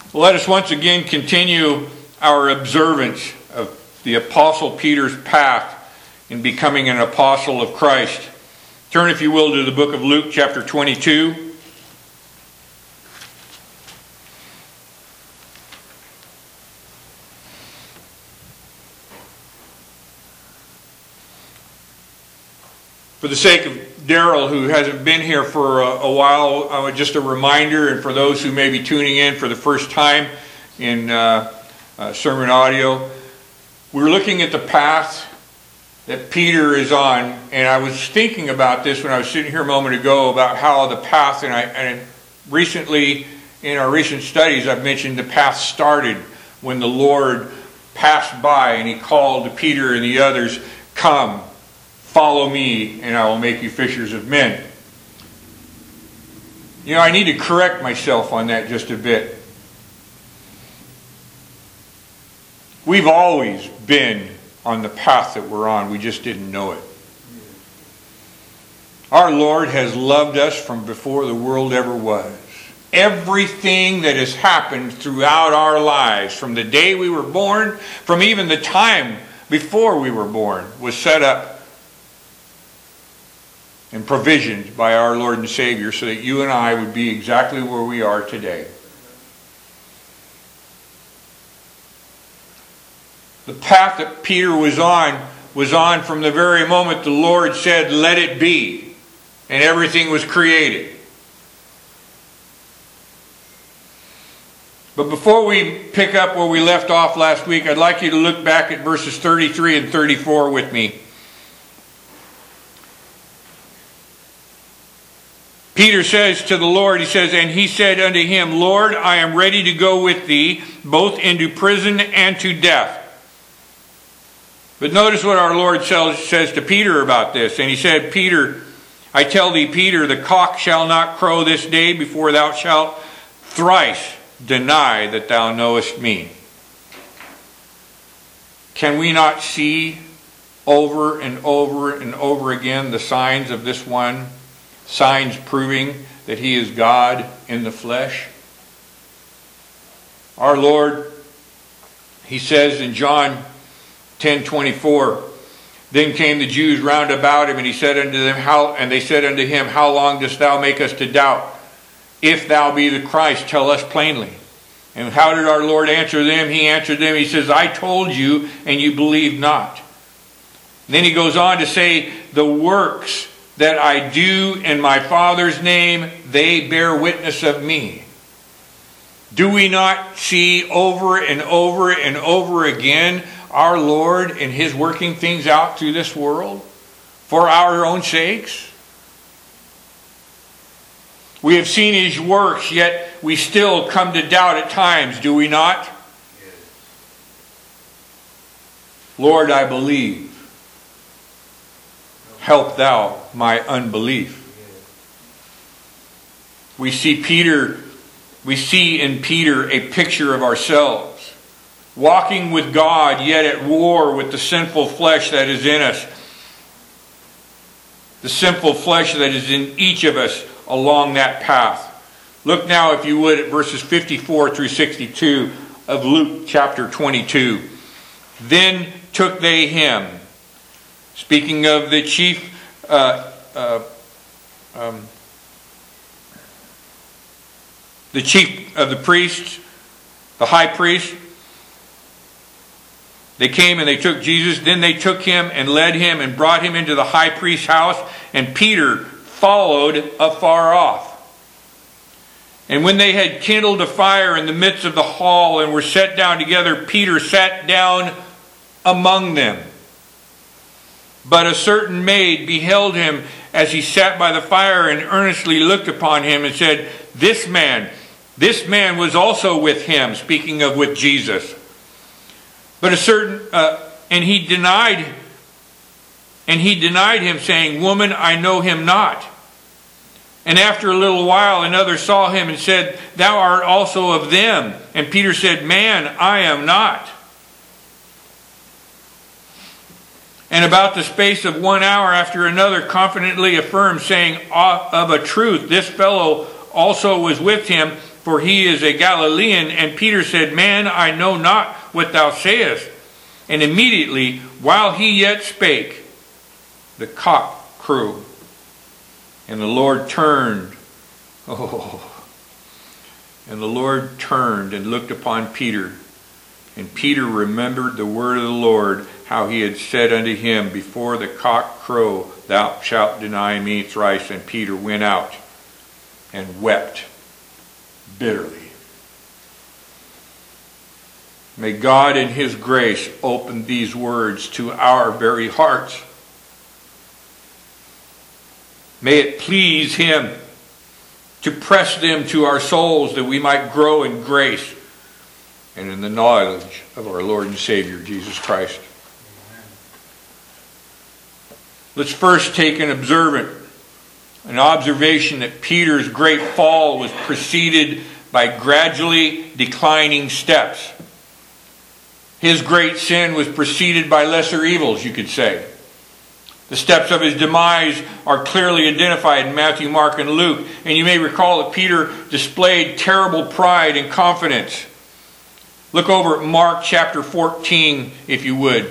Let us once again continue our observance of the Apostle Peter's path in becoming an apostle of Christ. Turn, if you will, to the book of Luke, chapter 22. For the sake of Daryl, who hasn't been here for a while, just a reminder, and for those who may be tuning in for the first time in sermon audio, we're looking at the path that Peter is on, and I was thinking about this when I was sitting here a moment ago about how the path, and recently in our recent studies I've mentioned the path started when the Lord passed by and He called to Peter and the others, "Come, follow me, and I will make you fishers of men." You know, I need to correct myself on that just a bit. We've always been on the path that we're on. We just didn't know it. Our Lord has loved us from before the world ever was. Everything that has happened throughout our lives, from the day we were born, from even the time before we were born, was set up and provisioned by our Lord and Savior so that you and I would be exactly where we are today. The path that Peter was on from the very moment the Lord said, "Let it be," and everything was created. But before we pick up where we left off last week, I'd like you to look back at verses 33 and 34 with me. Peter says to the Lord, he says, "And he said unto him, Lord, I am ready to go with thee, both into prison and to death." But notice what our Lord says to Peter about this. And he said, "Peter, I tell thee, Peter, the cock shall not crow this day before thou shalt thrice deny that thou knowest me." Can we not see over and over and over again the signs of this one? Signs proving that He is God in the flesh. Our Lord, He says in John 10:24, "Then came the Jews round about Him, and He said unto them, they said unto Him, How long dost thou make us to doubt? If thou be the Christ, tell us plainly." And how did our Lord answer them? He answered them, He says, "I told you, and you believe not." And then He goes on to say, "The works that I do in my Father's name, they bear witness of me." Do we not see over and over and over again our Lord and His working things out through this world for our own sakes? We have seen His works, yet we still come to doubt at times, do we not? Yes. "Lord, I believe. Help thou my unbelief." We see in Peter a picture of ourselves, walking with God, yet at war with the sinful flesh that is in us. The sinful flesh that is in each of us along that path. Look now, if you would, at verses 54 through 62 of Luke chapter 22. "Then took they him," speaking of the chief, the chief of the priests, the high priest. They came and they took Jesus. Then they took him and led him and brought him into the high priest's house. And Peter followed afar off. And when they had kindled a fire in the midst of the hall and were set down together, Peter sat down among them. But a certain maid beheld him as he sat by the fire and earnestly looked upon him and said, This man was also with him," speaking of with Jesus. But and he denied him, saying, "Woman, I know him not." And after a little while another saw him and said, "Thou art also of them." And Peter said, "Man, I am not." And about the space of 1 hour after another confidently affirmed, saying, "Of a truth, this fellow also was with him, for he is a Galilean. And Peter said, Man, I know not what thou sayest. And immediately, while he yet spake, the cock crew. And the Lord turned. And the Lord turned and looked upon Peter. And Peter remembered the word of the Lord, how he had said unto him, Before the cock crow, thou shalt deny me thrice. And Peter went out and wept bitterly. May God in his grace open these words to our very hearts. May it please him to press them to our souls that we might grow in grace and in the knowledge of our Lord and Savior, Jesus Christ. Let's first take an observation that Peter's great fall was preceded by gradually declining steps. His great sin was preceded by lesser evils, you could say. The steps of his demise are clearly identified in Matthew, Mark, and Luke. And you may recall that Peter displayed terrible pride and confidence. Look over at Mark chapter 14, if you would.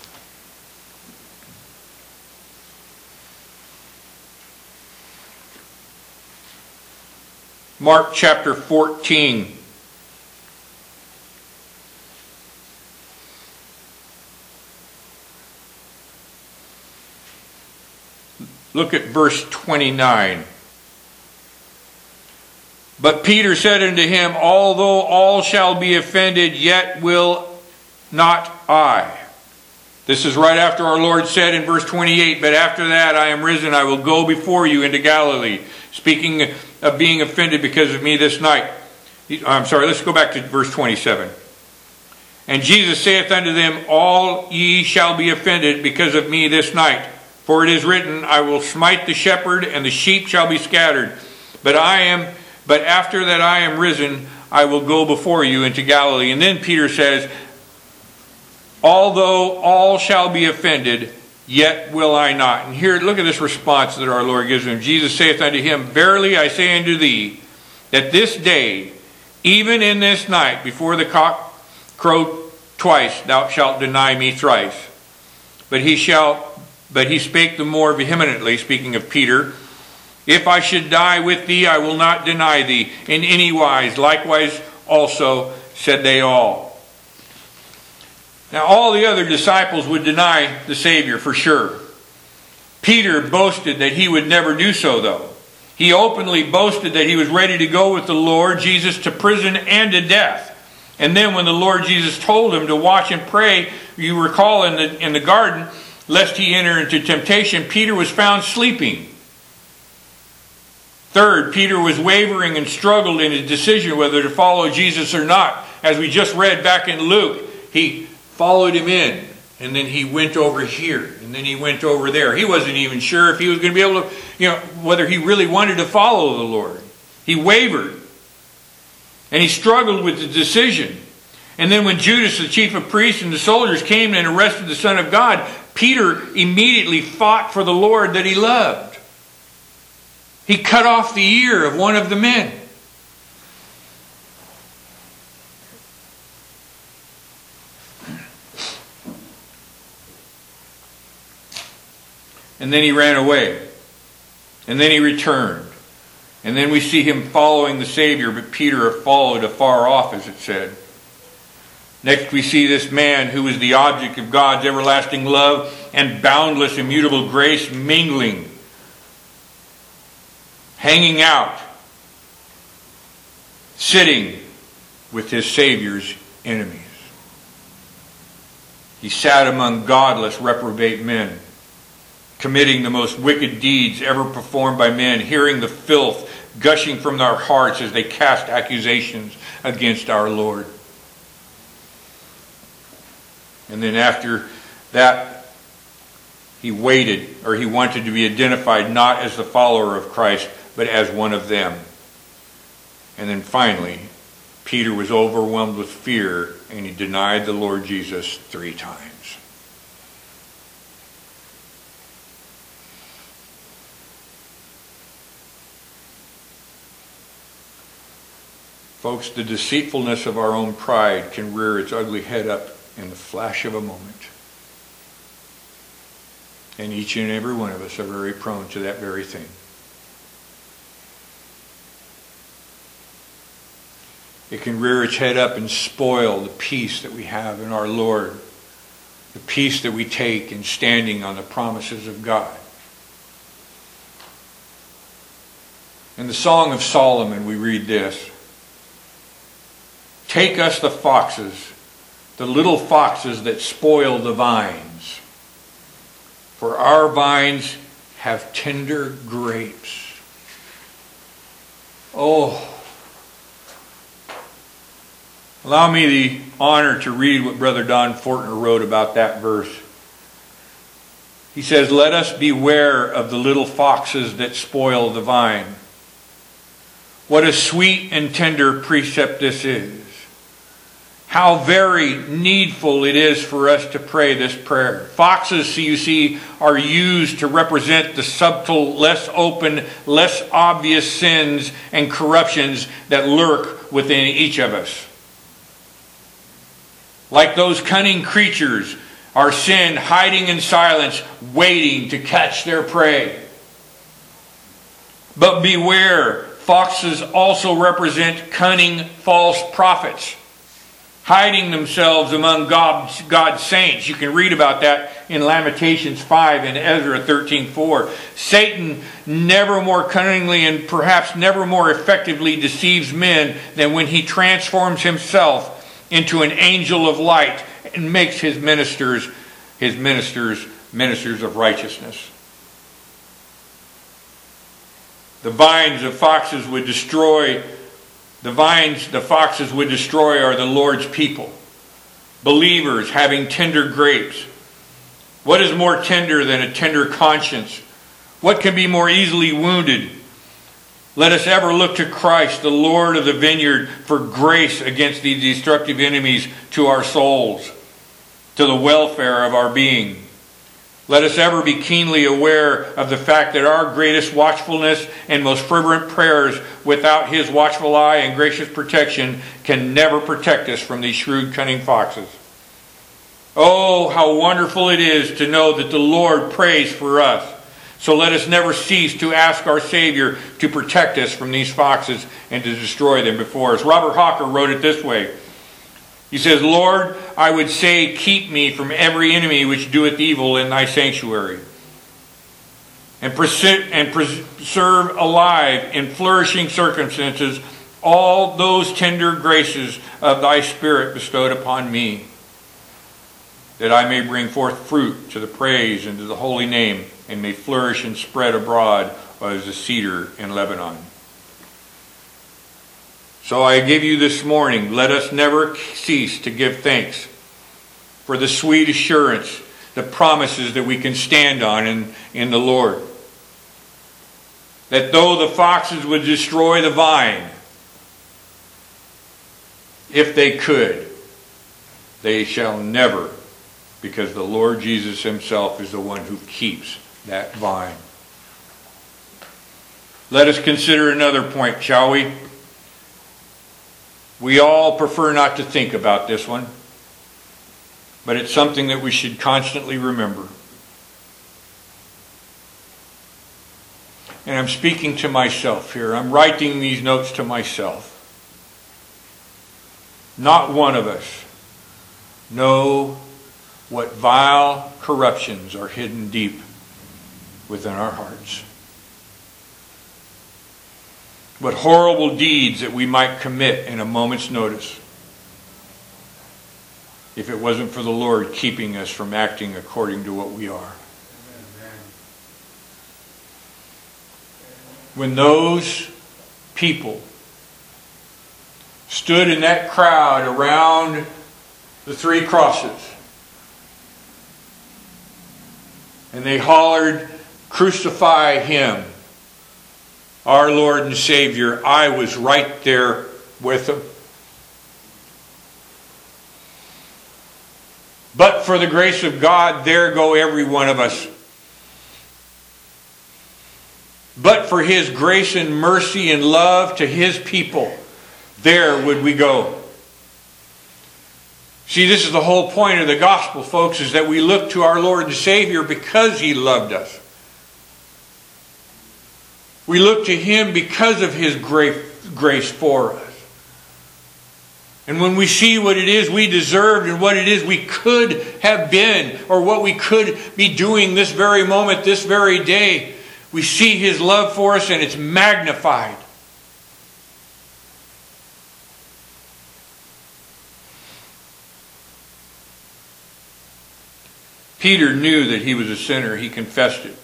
Mark chapter 14. Look at verse 29. But Peter said unto him, Although all shall be offended, yet will not I. This is right after our Lord said in verse 28, But after that I am risen, I will go before you into Galilee. Speaking of being offended because of me this night. I'm sorry, let's go back to verse 27. And Jesus saith unto them, All ye shall be offended because of me this night. For it is written, I will smite the shepherd, and the sheep shall be scattered. But after that I am risen, I will go before you into Galilee. And then Peter says, Although all shall be offended, yet will I not. And here, look at this response that our Lord gives him. Jesus saith unto him, Verily I say unto thee, that this day, even in this night, before the cock crow twice, thou shalt deny me thrice. But he spake the more vehemently, speaking of Peter, If I should die with thee, I will not deny thee in any wise. Likewise also said they all. Now all the other disciples would deny the Savior for sure. Peter boasted that he would never do so, though. He openly boasted that he was ready to go with the Lord Jesus to prison and to death. And then when the Lord Jesus told him to watch and pray, you recall in the garden, lest he enter into temptation, Peter was found sleeping. Third, Peter was wavering and struggled in his decision whether to follow Jesus or not. As we just read back in Luke, he followed him in, and then he went over here, and then he went over there. He wasn't even sure if he was going to be able to, whether he really wanted to follow the Lord. He wavered, and he struggled with the decision. And then when Judas, the chief of priests, and the soldiers came and arrested the Son of God, Peter immediately fought for the Lord that he loved. He cut off the ear of one of the men. And then he ran away. And then he returned. And then we see him following the Savior, but Peter followed afar off, as it said. Next we see this man who was the object of God's everlasting love and boundless immutable grace mingling, hanging out, sitting with his Savior's enemies. He sat among godless, reprobate men, committing the most wicked deeds ever performed by men, hearing the filth gushing from their hearts as they cast accusations against our Lord. And then after that, he waited, or he wanted to be identified not as the follower of Christ, but as one of them. And then finally, Peter was overwhelmed with fear, and he denied the Lord Jesus 3 times. folks, the deceitfulness of our own pride can rear its ugly head up in the flash of a moment. And each and every one of us are very prone to that very thing. It can rear its head up and spoil the peace that we have in our Lord, the peace that we take in standing on the promises of God. In the Song of Solomon, we read this: "Take us the foxes, the little foxes that spoil the vines. For our vines have tender grapes." Oh, allow me the honor to read what Brother Don Fortner wrote about that verse. He says, "Let us beware of the little foxes that spoil the vine." What a sweet and tender precept this is. How very needful it is for us to pray this prayer. Foxes, you see, are used to represent the subtle, less open, less obvious sins and corruptions that lurk within each of us. Like those cunning creatures, our sin hiding in silence, waiting to catch their prey. But beware, foxes also represent cunning false prophets, hiding themselves among God's saints. You can read about that in Lamentations 5 and Ezra 13:4. Satan never more cunningly and perhaps never more effectively deceives men than when he transforms himself into an angel of light and makes his ministers of righteousness. The vines the foxes would destroy are the Lord's people, believers having tender grapes. What is more tender than a tender conscience? What can be more easily wounded? Let us ever look to Christ, the Lord of the vineyard, for grace against these destructive enemies to our souls, to the welfare of our being. Let us ever be keenly aware of the fact that our greatest watchfulness and most fervent prayers without His watchful eye and gracious protection can never protect us from these shrewd, cunning foxes. Oh, how wonderful it is to know that the Lord prays for us. So let us never cease to ask our Savior to protect us from these foxes and to destroy them before us. Robert Hawker wrote it this way. He says, "Lord, I would say, keep me from every enemy which doeth evil in thy sanctuary, and preserve alive in flourishing circumstances all those tender graces of thy Spirit bestowed upon me, that I may bring forth fruit to the praise and to the holy name, and may flourish and spread abroad as a cedar in Lebanon." So I give you this morning, let us never cease to give thanks for the sweet assurance, the promises that we can stand on in the Lord. That though the foxes would destroy the vine, if they could, they shall never, because the Lord Jesus Himself is the one who keeps that vine. Let us consider another point, shall we? We all prefer not to think about this one, but it's something that we should constantly remember. And I'm speaking to myself here. I'm writing these notes to myself. Not one of us know what vile corruptions are hidden deep within our hearts. What horrible deeds that we might commit in a moment's notice if it wasn't for the Lord keeping us from acting according to what we are. When those people stood in that crowd around the three crosses and they hollered, "Crucify Him, our Lord and Savior," I was right there with them. But for the grace of God, there go every one of us. But for His grace and mercy and love to His people, there would we go. See, this is the whole point of the gospel, folks, is that we look to our Lord and Savior because He loved us. We look to Him because of His grace for us. And when we see what it is we deserved and what it is we could have been, or what we could be doing this very moment, this very day, we see His love for us and it's magnified. Peter knew that he was a sinner. He confessed it.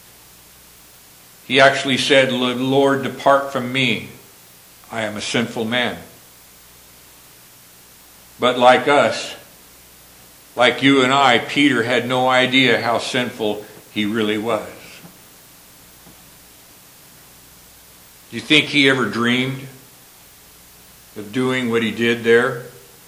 He actually said, "Lord, depart from me. I am a sinful man." But like us, like you and I, Peter had no idea how sinful he really was. Do you think he ever dreamed of doing what he did there?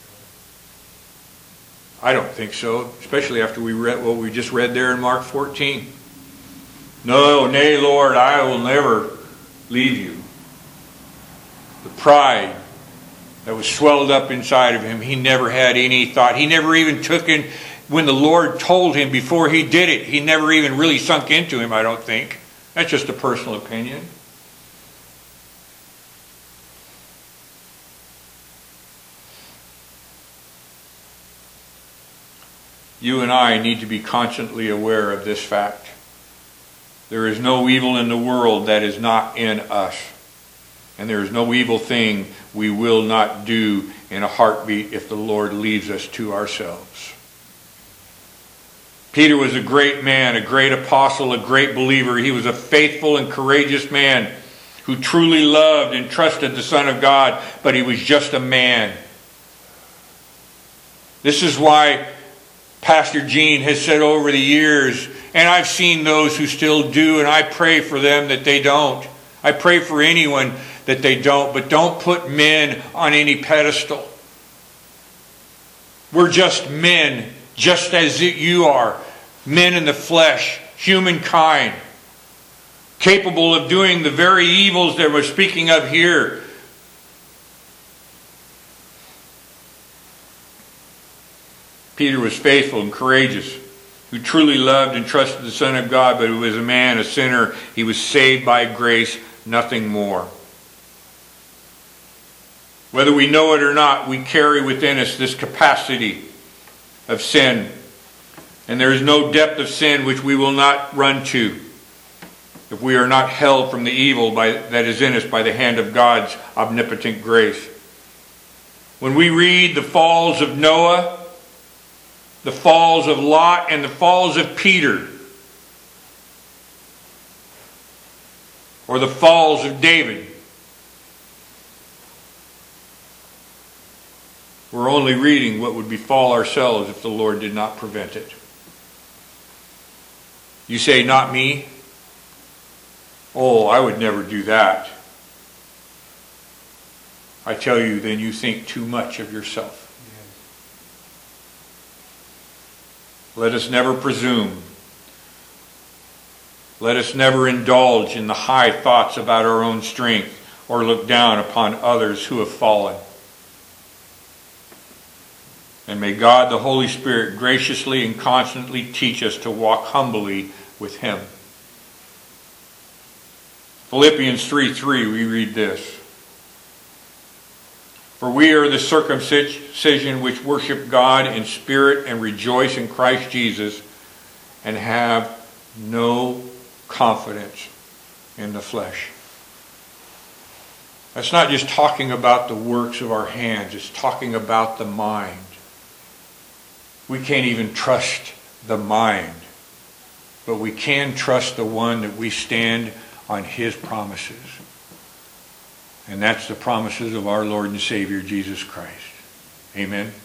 I don't think so, especially after we read what we just read there in Mark 14. No, nay, Lord, I will never leave you. The pride that was swelled up inside of him, he never had any thought. He never even took in, when the Lord told him before he did it, he never even really sunk into him, I don't think. That's just a personal opinion. You and I need to be constantly aware of this fact. There is no evil in the world that is not in us. And there is no evil thing we will not do in a heartbeat if the Lord leaves us to ourselves. Peter was a great man, a great apostle, a great believer. He was a faithful and courageous man who truly loved and trusted the Son of God, but he was just a man. This is why Pastor Gene has said over the years, and I've seen those who still do, and I pray for them that they don't. I pray for anyone that they don't, but don't put men on any pedestal. We're just men, just as you are. Men in the flesh, humankind, capable of doing the very evils that we're speaking of here. Peter was faithful and courageous, who truly loved and trusted the Son of God, but he was a man, a sinner. He was saved by grace, nothing more. Whether we know it or not, we carry within us this capacity of sin. And there is no depth of sin which we will not run to if we are not held from the evil that is in us by the hand of God's omnipotent grace. When we read the falls of Noah, the falls of Lot, and the falls of Peter, or the falls of David, we're only reading what would befall ourselves if the Lord did not prevent it. You say, not me? Oh, I would never do that. I tell you, then you think too much of yourself. Let us never presume. Let us never indulge in the high thoughts about our own strength or look down upon others who have fallen. And may God, the Holy Spirit, graciously and constantly teach us to walk humbly with Him. Philippians 3:3, we read this. For we are the circumcision which worship God in spirit and rejoice in Christ Jesus and have no confidence in the flesh. That's not just talking about the works of our hands. It's talking about the mind. We can't even trust the mind, but we can trust the one that we stand on His promises. And that's the promises of our Lord and Savior, Jesus Christ. Amen.